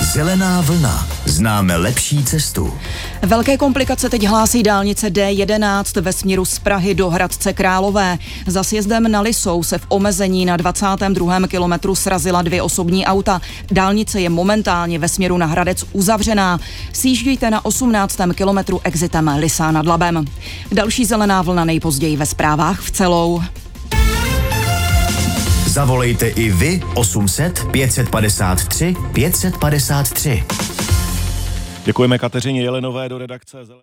Zelená vlna. Známe lepší cestu. Velké komplikace teď hlásí dálnice D11 ve směru z Prahy do Hradce Králové. Za sjezdem na Lisou se v omezení na 22. kilometru srazila 2 osobní auta. Dálnice je momentálně ve směru na Hradec uzavřená. Sjíždějte na 18. kilometru exitem Lysá nad Labem. Další zelená vlna nejpozději ve zprávách v celou. Zavolejte i vy 800 553 553. Děkujeme Kateřině Jelenové do redakce.